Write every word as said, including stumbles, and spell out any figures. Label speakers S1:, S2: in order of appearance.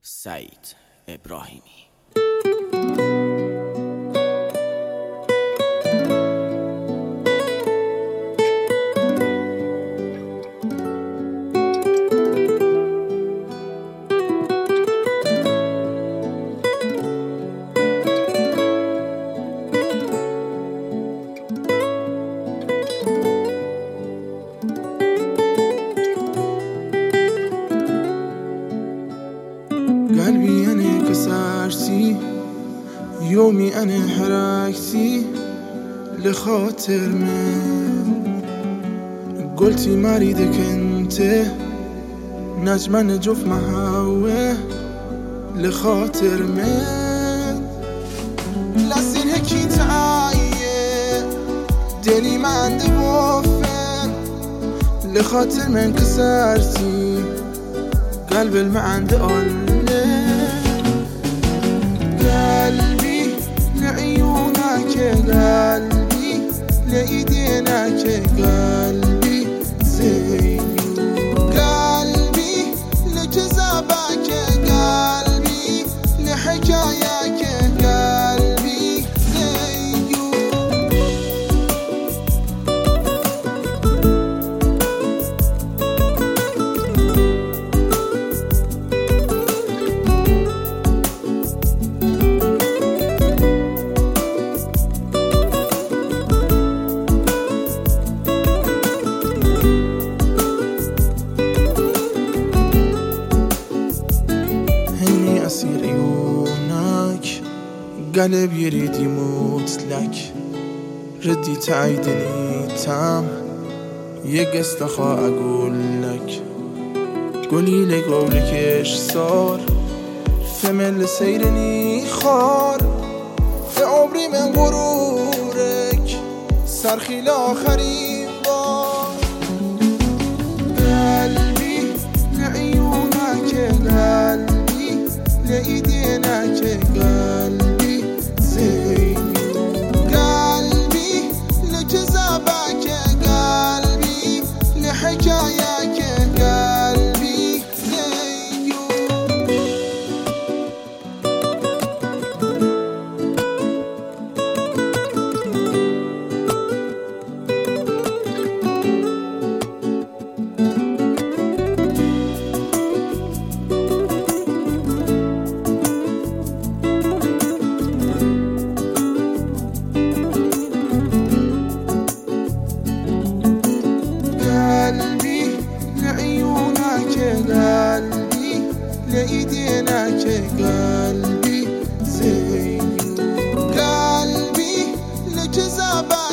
S1: سعید ابراهیمی.
S2: قلبي أنا كسرتي يومي أنا حركتي لخاطر من قلتي ما ريدك انت نجمة نجوف محاوة لخاطر من لسين هكي تعاية دلي ما عندي وفن لخاطر من كسرتي قلب ما عنده قلب قلبي لعيونك قلبي لإيدينك قلبي زي قلبي لجذابك قلبي لحكاياك قلبي زي أسير عيونك قلب يريد يموت لك ردي تعيدني تام يقست أخا أقول لك قولي لي قولك إيش صار فمن سيرني خار في عمري من غرورك صرخي لآخرين بار قلبي لعيونك قلبي لإيدينك قلبي زي قلبي لجذابك قلبي لحكاياك قلبي زي قلبي لعيونك قلبي لإيدينك قلبي زي قلبي لجذابك